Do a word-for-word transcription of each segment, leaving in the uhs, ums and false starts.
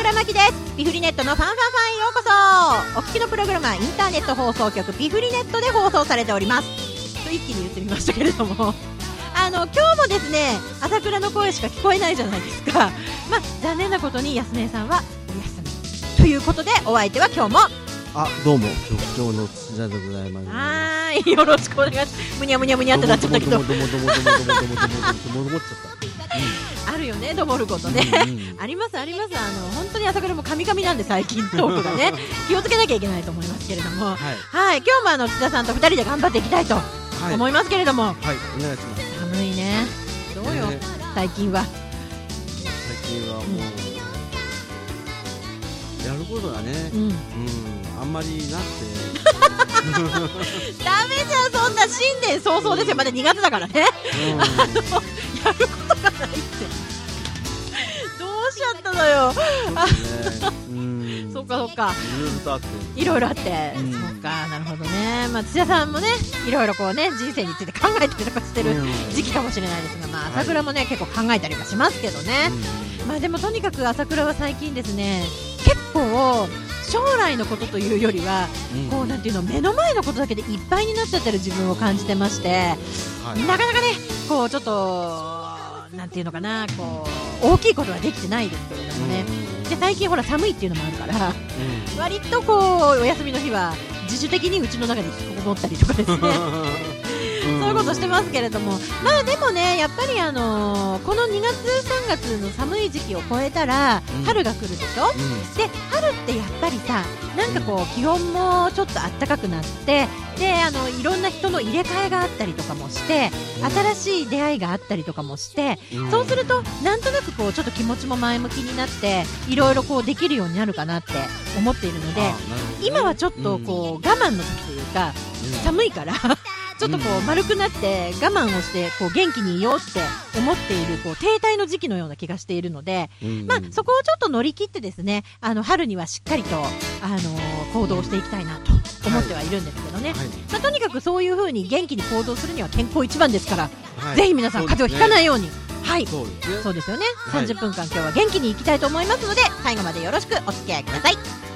倉真希です。ピフリネットのファンファンファンへようこそ。お聞きのプログラムはインターネット放送局ピフリネットで放送されておりますと一気に言ってみましたけれどもあの今日もですね朝倉の声しか聞こえないじゃないですか。まあ残念なことに安姉さんはお休みということで、お相手は今日もあどうも局長の土田でございます。 はーい、よろしくお願いします。むにゃむにゃむにゃってなっちゃったけどあるよね、どもることね、うんうん、ありますあります。あの本当に朝倉もカミカミなんで最近トークがね気をつけなきゃいけないと思いますけれども、はい、はい、今日もあの土田さんとふたりで頑張っていきたいと思いますけれども、はい、 はい、お願いします。 寒いね、どうよ、ね、最近は最近はもう、うん、やることがね、うんうん、あんまりなってダメじゃん、そんな新年早々ですよ。まだにがつだからね、うん、あのやることがないってどうしちゃったのよ。そうかそうか、いろいろあって、うん、そうか、なるほどね。まあ、土田さんもねいろいろこうね人生について考えたりとかしてる時期かもしれないですが、まあ、朝倉もね、はい、結構考えたりはしますけどね、うん、まあでもとにかく朝倉は最近ですね結構将来のことというよりは、うん、こうなんていうの目の前のことだけでいっぱいになっちゃってる自分を感じてまして、はい、なかなかねこうちょっとなんていうのかな、こう大きいことはできてないですけれどもね、うん、で最近ほら寒いっていうのもあるから、うん、割とこうお休みの日は自主的にうちの中に引きこもったりとかですねそういうことしてますけれども、まあでもねやっぱりあのー、このにがつさんがつの寒い時期を超えたら春が来るでしょ、うん、で春ってやっぱりさなんかこう気温もちょっと暖かくなって、であのいろんな人の入れ替えがあったりとかもして、新しい出会いがあったりとかもして、そうするとなんとなくこうちょっと気持ちも前向きになっていろいろこうできるようになるかなって思っているので、今はちょっとこう我慢の時というか寒いからちょっとこう丸くなって我慢をしてこう元気にいようって思っているこう停滞の時期のような気がしているので、まあ、そこをちょっと乗り切ってですね、あの春にはしっかりと、あのー、行動していきたいなと思ってはいるんですけどね、はい、まあ、とにかくそういう風に元気に行動するには健康一番ですから、はい、ぜひ皆さん風邪をひかないように、はい、そうですね、そうですよね、はい、さんじゅっぷんかん今日は元気にいきたいと思いますので最後までよろしくお付き合いください。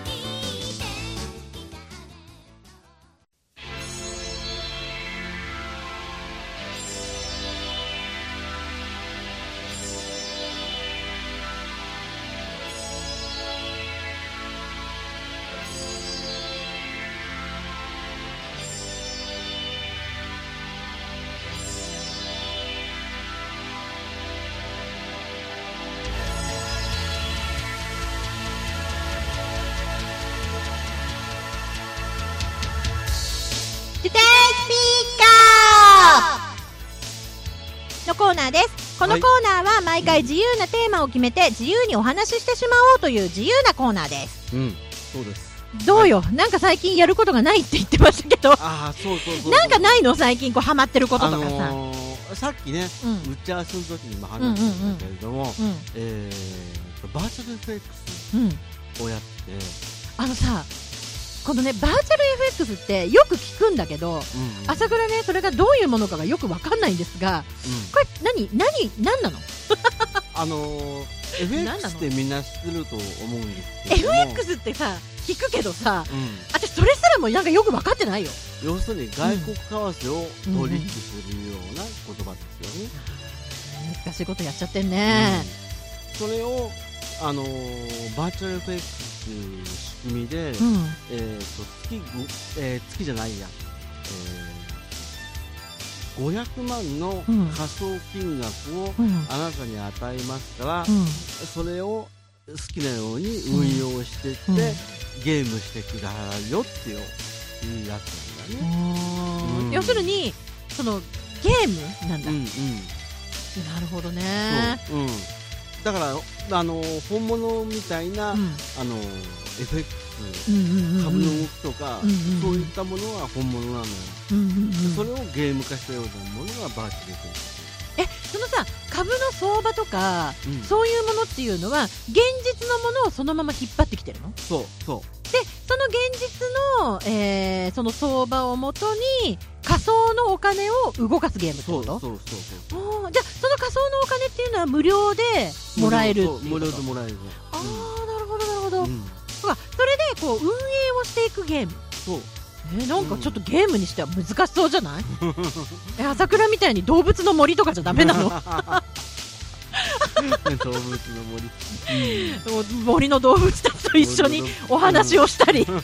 のコーナーです。このコーナーは毎回自由なテーマを決めて自由にお話ししてしまおうという自由なコーナーです。 うん、そうです。 どうよ、はい、なんか最近やることがないって言ってましたけど、 あ、そうそうそうそう、 なんかないの最近こうハマってることとかさ、あのー、さっきね、うん、打ち合わせの時にも話したけれども、うんうんうん、えー、バーチャル エフエックス をやって、うん、あのさこのねバーチャル エフエックス ってよく聞くんだけど、うんうん、朝倉ねそれがどういうものかがよく分かんないんですが、うん、これ何何何なのあのー、エフエックス ってみんな知ってると思うんですけどもエフエックス ってさ聞くけどさ、うん、私それすらもなんかよく分かってないよ。 要するに外国為替を取引するような言葉ですよね、 うんうん、難しいことやっちゃってんね、 うん、それをあのー、バーチャル エフエックス という仕組みで、うん、えー、と 月, えー、月じゃないや、えー、ごひゃくまんの仮想金額をあなたに与えますから、うん、それを好きなように運用していって、うん、ゲームしてくださいよっていうやつなんだね、 うん、要するにそのゲームなんだ、うんうん、なるほどね。 そう、うん、だからあの本物みたいな、うん、あの エフエックス、うんうんうん、株の動きとか、うんうんうん、そういったものは本物なのよ、うんうんうん、それをゲーム化したようなものがバーチャル エフエックス。 え、そのさ株の相場とか、うん、そういうものっていうのは現実のものをそのまま引っ張ってきてるの？ そうそうでその現実の、えー、その相場をもとに仮想のお金を動かすゲームってこと？ そうそうそうそう。 じゃあその仮想のお金っていうのは無料でもらえるっていうこと？ 無料でもらえる、 あー、なるほどなこう運営をしていくゲーム。 そうえー、なんかちょっとゲームにしては難しそうじゃない？え、朝倉みたいに動物の森とかじゃダメなの？ 動物の森、 うん、森の動物たちと一緒にお話をしたり、うん、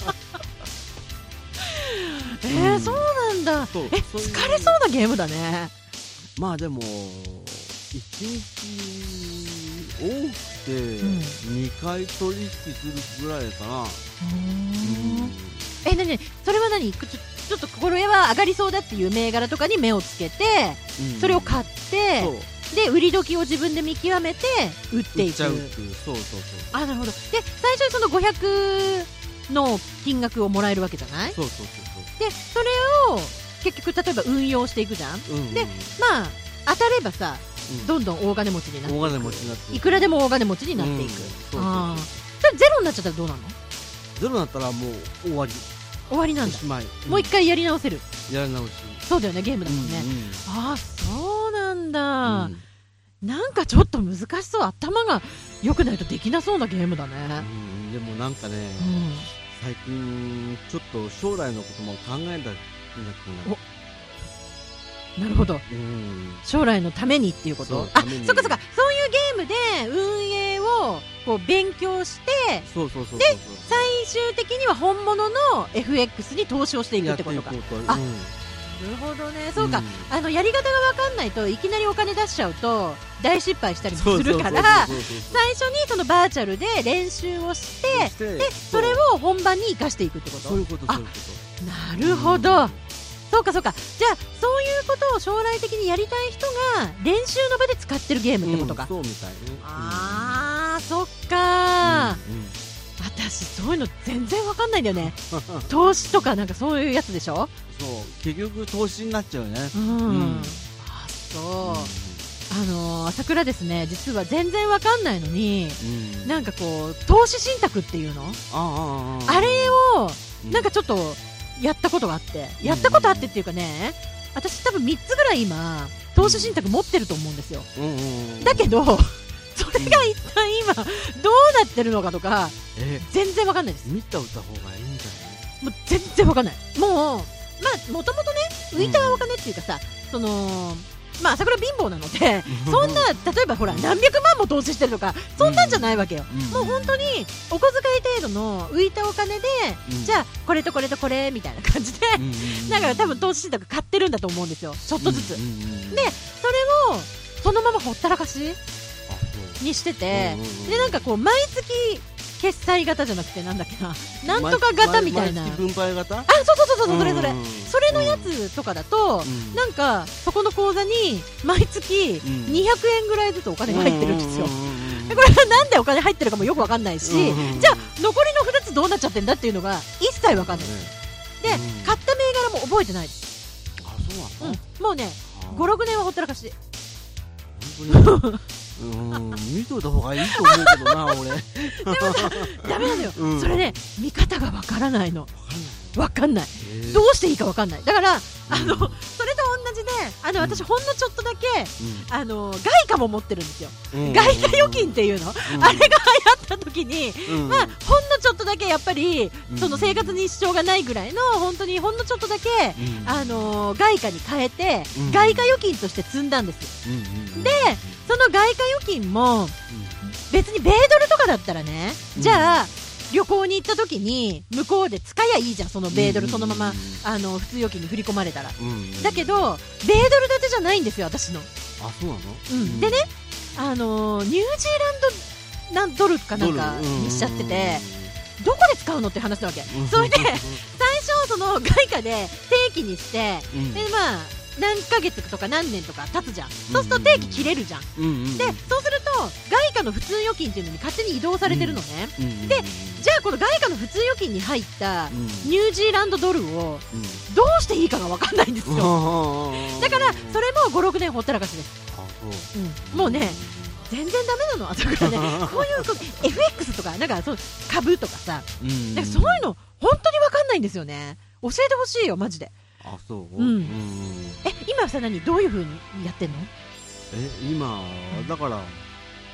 えー、そうなんだ。え、疲れそうなゲームだね。 まあでもいちにち多くてにかい取引するぐらいかな。うん、 え、なにそれは何、ちょ、ちょっとこれは上がりそうだっていう銘柄とかに目をつけて、うん、それを買って、で売り時を自分で見極めて売っていく。売っちゃうっていう。そうそうそう。あ、なるほど。で最初にそのごひゃくの金額をもらえるわけじゃない？ そうそうそうそう。 でそれを結局例えば運用していくじゃん、うんうん、でまあ当たればさ、うん、どんどん大金持ちになっていく。大金持ちになっていく。いくらでも大金持ちになっていく、うん、そうそうそう。あ、それゼロになっちゃったらどうなの？ ゼロになったらもう終わり。 終わりなんだ。 おしまい、 うん、もう一回やり直せる。 やり直し。 そうだよね、ゲームだもんね、うんうん、ああそうなんだ、うん、なんかちょっと難しそう。頭が良くないとできなそうなゲームだね、 うん、でもなんかね、うん、最近ちょっと将来のことも考えたくなってななるほど、うん、将来のためにっていうこと。あ、そっかそっか。そういうゲームで運営をこう勉強して、 そうそうそうそう。 で最終的には本物の エフエックス に投資をしていくってことか。あ、うん、なるほどね。そうか、うん、あのやり方が分かんないといきなりお金出しちゃうと大失敗したりもするから、最初にそのバーチャルで練習をして、でそれを本番に生かしていくってこと。 そういうこと、そういうこと。なるほど、うん、そうかそうか。じゃあそういうことを将来的にやりたい人が練習の場で使ってるゲームってことか、 うん、そうみたいね。 あー、そっか、うんうん、私そういうの全然わかんないんだよね。投資とかなんかそういうやつでしょ。 そう、結局投資になっちゃうね。 うん、うん、あ、そう、うん、あのー、朝倉ですね、実は全然わかんないのに、うん、なんかこう投資信託っていうの、あ, あ, あ, あれをなんかちょっとやったことがあって、やったことあってっていうかね、私多分みっつぐらい今投資信託持ってると思うんですよ、うんうんうん、だけどそれが一体今どうなってるのかとか、えー、全然わかんないです。 見た歌方がいいんじゃない？ もう全然わかんない。もうまあもともとね浮いたお金っていうかさ、うん、そのまあ朝倉貧乏なのでそんな例えばほら何百万も投資してるとかそんなんじゃないわけよ、うん、もう本当にお小遣い程度の浮いたお金で、うん、じゃあこれとこれとこれみたいな感じで、うん、なんか多分投資信託買ってるんだと思うんですよ、ちょっとずつ、うん、でそれをそのままほったらかしにしてて、でなんかこう毎月決済型じゃなくてなんだっけな、なんとか型みたいな、 毎月分配型、あ、 そうそうそうそう、それそれそれのやつとかだと、うん、なんかそこの口座に毎月にひゃくえんぐらいずつお金が入ってるんですよ。これはなんでお金入ってるかもよくわかんないし、じゃあ残りのふたつどうなっちゃってんだっていうのが一切わかんないです。で、買った銘柄も覚えてないです。 あ、そうなの、 うん、もうねごろくねんはほったらかし。 本当にうん、見といた方がいいと思うけどな俺。でもさダメなのよ、うん、それね見方がわからないの。わかんない、どうしていいかわかんない。だからあの、うん、それと同じであの私ほんのちょっとだけ、うん、あの外貨も持ってるんですよ、うん、外貨預金っていうの、うん、あれが流行った時に、うん、まあほんのちょっとだけやっぱり、うん、その生活に支障がないぐらいの本当にほんのちょっとだけ、うん、あの外貨に変えて、うん、外貨預金として積んだんですよ、うん、でその外貨預金も、うん、別に米ドルとかだったらね、うん、じゃあ旅行に行った時に向こうで使えばいいじゃん、その米ドルそのまま、あの普通預金に振り込まれたら、うん、だけど米ドル建てじゃないんですよ私の。 あ、そうなの、 うん、でね、あのニュージーランドドルかなんかにしちゃってて、どこで使うのって話なわけ。それで最初その外貨で定期にして、うん、でまあ何ヶ月とか何年とか経つじゃん、そうすると定期切れるじゃん、うんうん、でそうすると外貨の普通預金っていうのに勝手に移動されてるのね、うんうんうん、でじゃあこの外貨の普通預金に入ったニュージーランドドルをどうしていいかが分かんないんですよ、うん、だからそれもごろくねんほったらかしです、うん、もうね全然ダメなの朝倉ねこういうこう エフエックス とかなんかそう株とかさ、うん、なんかそういうの本当に分かんないんですよね。教えてほしいよマジで。 あ、そう、 うん、え今さ何どういう風にやってんの？ え今だから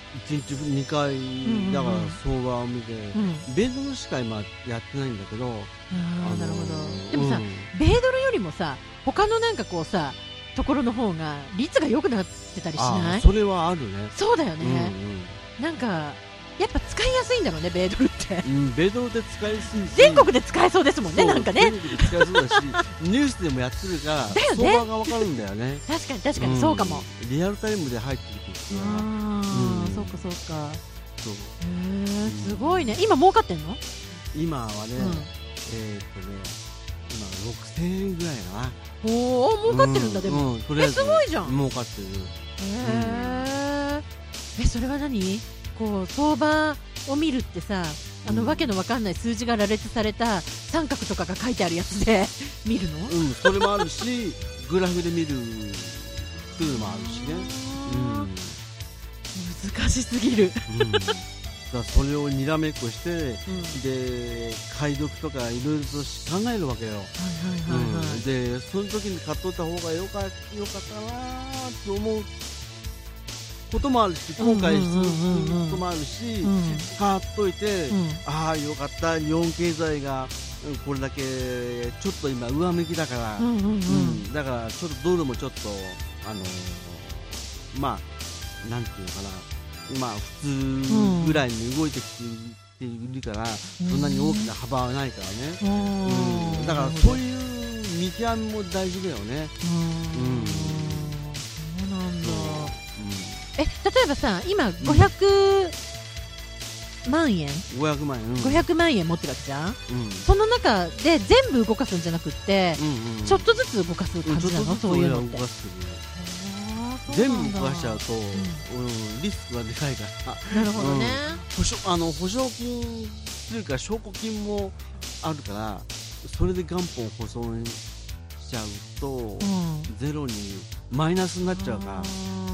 いちにちにかいだから相場を見て、うん、米ドルしか今やってないんだけど、 ああなるほど。でもさ、うん、米ドルよりもさ他のなんかこうさところの方が率が良くなってたりしない？ それはあるね。 そうだよね、うんうん、なんかやっぱ使いやすいんだろうね、米ドルって、 うん、米ドルって使いやすいし全国で使えそうですもんね、なんかね全国で使えそうだしニュースでもやってるからだよ、ね、相場が分かるんだよね確かに確かにそうかも、 うん、リアルタイムで入ってきてるから、あ、 うん、そうかそうか、そう、へえ、すごいね。今儲かってんの？ 今はね、うん、えー、っとね今ろくせんえんぐらいかな。 おお、儲かってるんだ、うん、でも、うん、とりあえずえすごいじゃん、 儲かってる。 へえ、え、それは何？こう相場を見るってさ、あの、うん、わけのわかんない数字が羅列された三角とかが書いてあるやつで見るの？ うん、それもあるしグラフで見るっていうのもあるしね、 うん、難しすぎる、うん、 だからそれをにらめっこして、うん、で解読とかいろいろと考えるわけよ、はいはいはいはい、うん、でその時に買っとった方がよか、よかったなと思うこともあるし、後悔することもあるし、うんうんうんうん、買っといて、うん、ああよかった、日本経済がこれだけちょっと今上向きだから、うんうんうんうん、だからちょっとドルもちょっとあのー、まあなんていうのかな、まあ普通ぐらいに動いてきているから、うん、そんなに大きな幅はないからね、うんうん、だからそういう見極めも大事だよね。うん、うん、 そうなんだ。え、例えばさ、今ごひゃくまんえん、 ごひゃくまんえん、うん、 ごひゃくまんえん持ってるわけじゃん、うん、その中で全部動かすんじゃなくって、うんうん、ちょっとずつ動かす感じなの、うん、そういうのって。 全部動かしちゃうと、うんうん、リスクがでかいから。なるほどね、うん、保証、あの保証金というか証拠金もあるから、それで元本保損しちゃうと、うん、ゼロにマイナスになっちゃうから、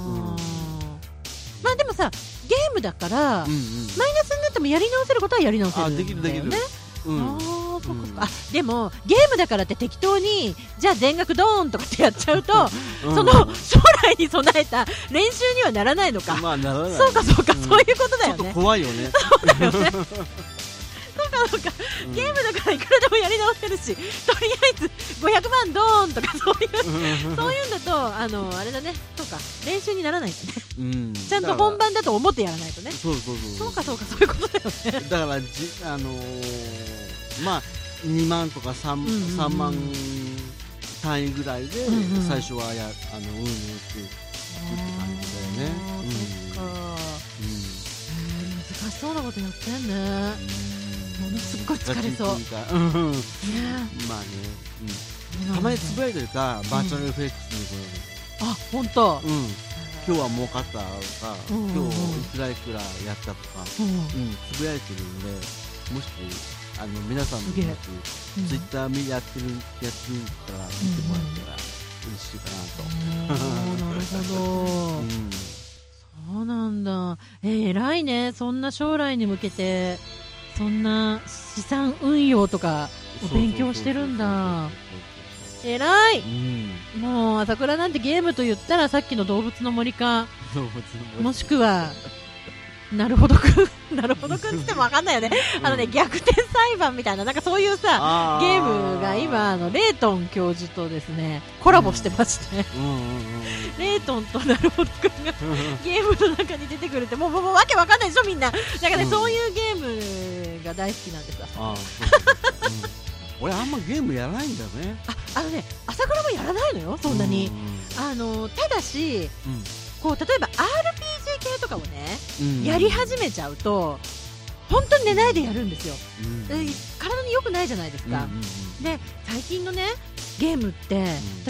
まあでもさ、ゲームだから、うんうん、マイナスになってもやり直せることはやり直せるんだよね。あ、できるできる、うん、あ、そうかそうか、うん、あ、でもゲームだからって適当にじゃあ全額ドーンとかってやっちゃうと、うん、その将来に備えた練習にはならないのか。まあならない。そうかそうか、うん、そういうことだよね。ちょっと怖いよね。 そうだよね。そうかそうか、うん、ゲームだからいくらでもやり直せるし、とりあえずごひゃくまんドーンとかそういうそういうんだと、あのあれだね、そうか、練習にならないとね、うん、ちゃんと本番だと思ってやらないとね。そうそうそう、そうかそうか、そういうことだよね。 だからじ、あのー、まあにまんとか 3,、うんうんうん、さんまん単位ぐらいで最初はや、あの運用していくって感じだよね。うん、そっか、 うん、難しそうなことやってんね。ものすごい疲れそう。ね、 まあね、うん、たまにつぶやいてるか、バーチャル エフエックス のころ、あ、本当、うん、 今日は儲かったとか、うんうんうん、今日いくらいくらやったとか、うんうん、つぶやいてるんで、もしあの皆さんももし、うん、ツイッターやってるやつから見てもらったら嬉しいかなと。 うん、なるほど、うん、そうなんだ。えー、偉いね。そんな将来に向けてそんな資産運用とかを勉強してるんだ。偉い、うん、もう朝倉なんてゲームと言ったらさっきの動物の森か、もしくはなるほどくんなるほどくんっても分かんないよね、うん、あのね、逆転裁判みたいな、なんかそういうさゲームが今あのレートン教授とですねコラボしてまして、うんうんうんうん、レートンとなるほどくんがゲームの中に出てくるってもうもうもうわけわかんないでしょみんな。だからね、うん、そういうゲームが大好きなんですよ。あ、そうそうそう、 うん、俺あんまゲームやらないんだよね。 あ、あのね、朝倉もやらないのよ、そんなに、うんうん、あのただし、うん、こう例えば アールピージー 系とかをね、うん、やり始めちゃうと本当に寝ないでやるんですよ、うん、体に良くないじゃないですか、うんうんうん、で最近のねゲームって、うん、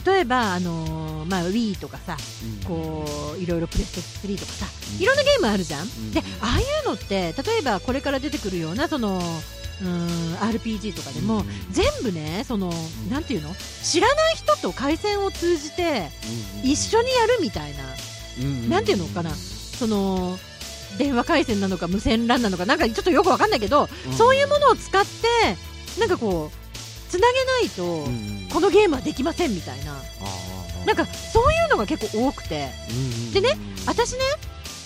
例えば、あのーまあ、Wii とかさ、うん、こういろいろプレステスリーとかさ、うん、いろんなゲームあるじゃん、うん、でああいうのって例えばこれから出てくるようなそのうーん アールピージー とかでも、うん、全部ねその、うん、なんていうの、知らない人と回線を通じて一緒にやるみたいな、うん、なんていうのかな、その電話回線なのか無線 ラン なのかなんかちょっとよくわかんないけど、うん、そういうものを使ってなんかこうつなげないと、うん、このゲームはできませんみたいな、なんかそういうのが結構多くて、うん、でね、私ね、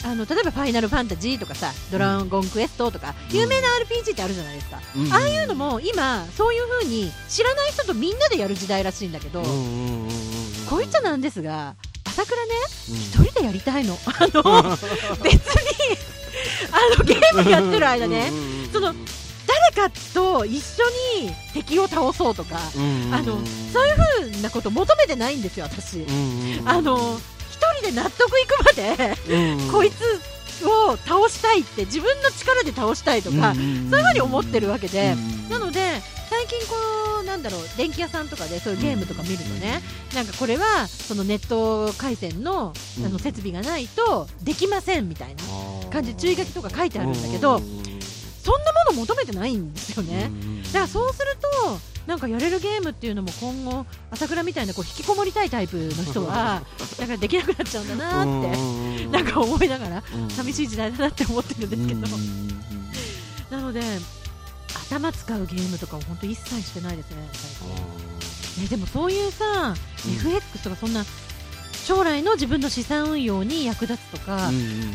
あの例えばファイナルファンタジーとかさ、ドラゴンクエストとか、うん、有名な アールピージー ってあるじゃないですか、うん、ああいうのも今そういう風に知らない人とみんなでやる時代らしいんだけど、こういっちゃなんですが、朝倉ね、一、うん、人でやりたいの。あの別にあのゲームやってる間ね、その誰かと一緒に敵を倒そうとか、あのそういう風なこと求めてないんですよ私。あの一人で納得いくまでこいつを倒したいって、自分の力で倒したいとか、そういう風に思ってるわけで、なので最近こうなんだろう、電気屋さんとかでそういうゲームとか見るとね、なんかこれはそのネット回線のあの設備がないとできませんみたいな感じで注意書きとか書いてあるんだけど、そんなもの求めてないんですよね。だからそうするとなんかやれるゲームっていうのも今後朝倉みたいなこう引きこもりたいタイプの人はだからできなくなっちゃうんだなってなんか思いながら寂しい時代だなって思ってるんですけど、なので頭使うゲームとかを本当一切してないですね最近ね。でもそういうさ、うん、エフエックス とかそんな将来の自分の資産運用に役立つとか、うん、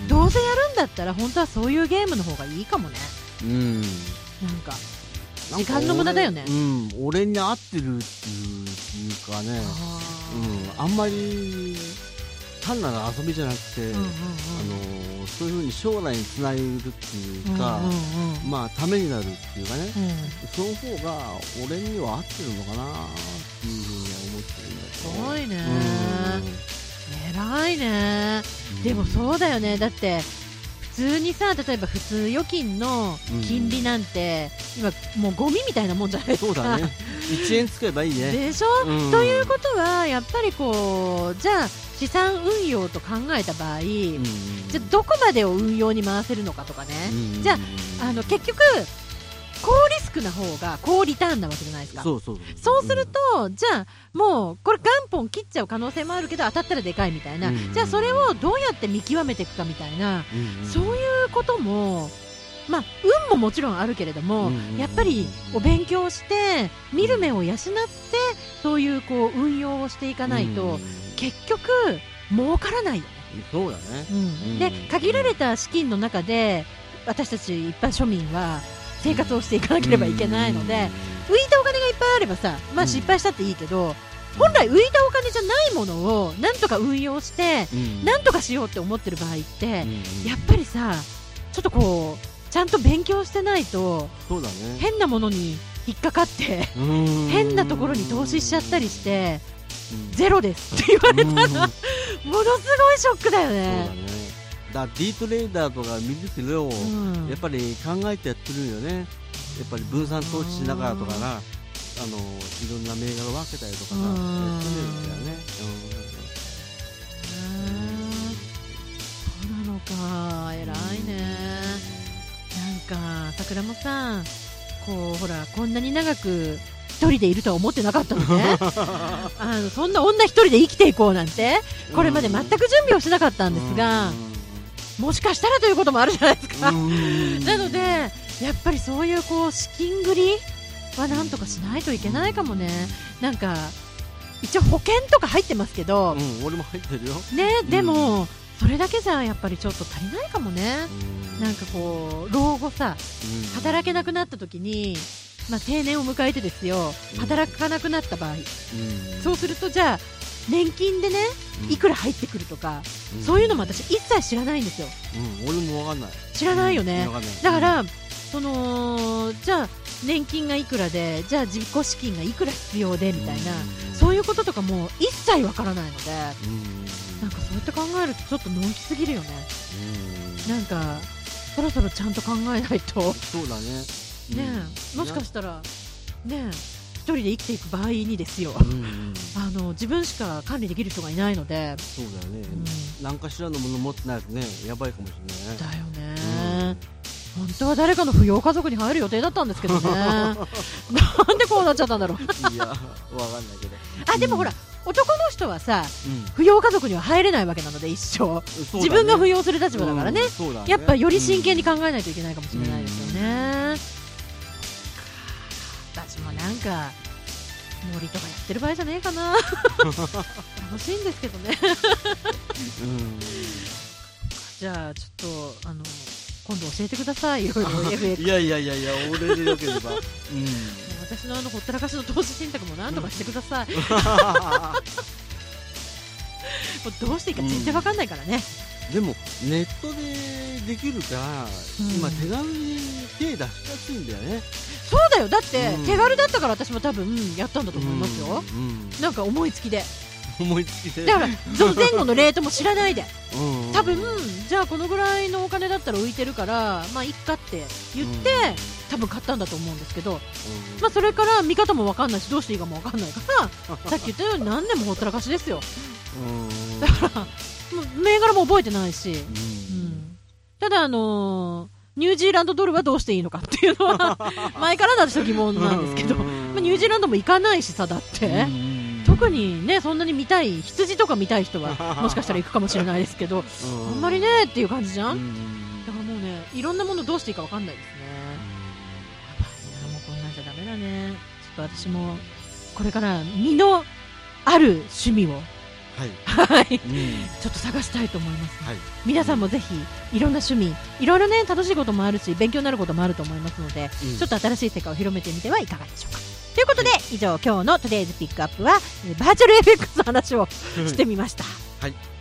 どうせやるんだったら本当はそういうゲームの方がいいかもね。うん、なんか時間の無駄だよね。 うん、俺に合ってるっていうかね、あ,、うん、あんまり単なる遊びじゃなくて、うんうんうん、あのそういう風に将来につなげるっていうか、うんうんうん、まあためになるっていうかね、うん、その方が俺には合ってるのかなっていう風には思ってるんだけど。 すごいね、うん、偉いね、うん、でもそうだよね。だって普通にさ、例えば普通預金の金利なんて、うん、今もうゴミみたいなもんじゃないですか。 そうだね、いちえん使えばいいねでしょ、うん、ということはやっぱりこうじゃあ資産運用と考えた場合、うん、じゃあどこまでを運用に回せるのかとかね、うん、じゃあ、あの結局高リスクな方が高リターンなわけじゃないですか。 そうそうそう、そうすると、うん、じゃあもうこれ元本切っちゃう可能性もあるけど当たったらでかいみたいな、うん、じゃあそれをどうやって見極めていくかみたいな、うん、そういうこともまあ運ももちろんあるけれども、うん、やっぱりお勉強して見る目を養ってそういうこう運用をしていかないと、うん、結局儲からないよね。 そうだね、 うん、で限られた資金の中で私たち一般庶民は生活をしていかなければいけないので、浮いたお金がいっぱいあればさ、まあ、失敗したっていいけど、本来浮いたお金じゃないものをなんとか運用してなんとかしようって思ってる場合ってやっぱりさ、ちょっとこうちゃんと勉強してないと変なものに引っかかって変なところに投資しちゃったりしてゼロですって言われたらものすごいショックだよね。 だディートレーダーとか見るけど、うん、やっぱり考えてやってるよね。やっぱり分散投資しながらとかな、あのいろんな銘柄を分けたりとかさ、やってるんだよね。 そうなのか、偉いね。なんか桜もさ、こうほらこんなに長く一人でいるとは思ってなかったのねあのそんな女一人で生きていこうなんてこれまで全く準備をしなかったんですが、もしかしたらということもあるじゃないですかなのでやっぱりそういうこう資金繰りはなんとかしないといけないかもね。なんか一応保険とか入ってますけど、 うん、俺も入ってるよね。でも、うん、それだけじゃやっぱりちょっと足りないかもね。なんかこう老後さ、働けなくなった時に、まあ、定年を迎えてですよ、働かなくなった場合、そうするとじゃあ年金でねいくら入ってくるとか、うん、そういうのも私一切知らないんですよ、 うん、俺も分かんない。 知らないよね、うん、だから、うん、そのじゃあ年金がいくらで、じゃあ自己資金がいくら必要でみたいな、うん、そういうこととかも一切分からないので、うん、なんかそうやって考えるとちょっとのんきすぎるよね、うん、なんかそろそろちゃんと考えないと。 そうだね、 ねえ、もしかしたらねえ一人で生きていく場合にですよ、うんうん、あの自分しか管理できる人がいないので。 そうだよね、うん、何かしらのもの持ってないとねやばいかもしれないだよね、うん、本当は誰かの扶養家族に入る予定だったんですけどねなんでこうなっちゃったんだろういやわかんないけどあでもほら、うん、男の人はさ、うん、扶養家族には入れないわけなので一生、ね、自分が扶養する立場だからね、うんね、やっぱより真剣に考えないといけないかもしれないですよね、うん私もなんか森とかやってる場合じゃねえかな楽しいんですけどねうんじゃあちょっとあの今度教えてください、いろいろ エフエックスいやいやいやいや、俺でよければ、うん、 私のあのほったらかしの投資信託も何とかしてください、うん、もうどうしていいか全然わかんないからね、 うん、でもネットでできるから、うん、今手軽に手出しやすいんだよね。 そうだよ、だって手軽だったから私も多分やったんだと思いますよ、うんうん、なんか思いつきで思いつきでだからその前後のレートも知らないでうん、多分じゃあこのぐらいのお金だったら浮いてるからまあいっかって言って、うん、多分買ったんだと思うんですけど、うん、まあそれから見方も分かんないしどうしていいかも分かんないからさっき言ったように何年もほったらかしですよ、うん、だからもう銘柄も覚えてないし、うんうん、ただあのーニュージーランドドルはどうしていいのかっていうのは前からの私の疑問なんですけど、まあ、ニュージーランドも行かないしさ、だって特にねそんなに見たい羊とか見たい人はもしかしたら行くかもしれないですけどあんまりねっていう感じじゃん。だからもうねいろんなものどうしていいか分かんないですね。やばいな、もうこんなんじゃダメだね。ちょっと私もこれから身のある趣味をはいはい、うん、ちょっと探したいと思います、はい、皆さんもぜひいろんな趣味いろいろね楽しいこともあるし勉強になることもあると思いますので、うん、ちょっと新しい世界を広めてみてはいかがでしょうか。ということで、以上今日の Today's Pick Up はバーチャル エフエックス の話をしてみました、 はい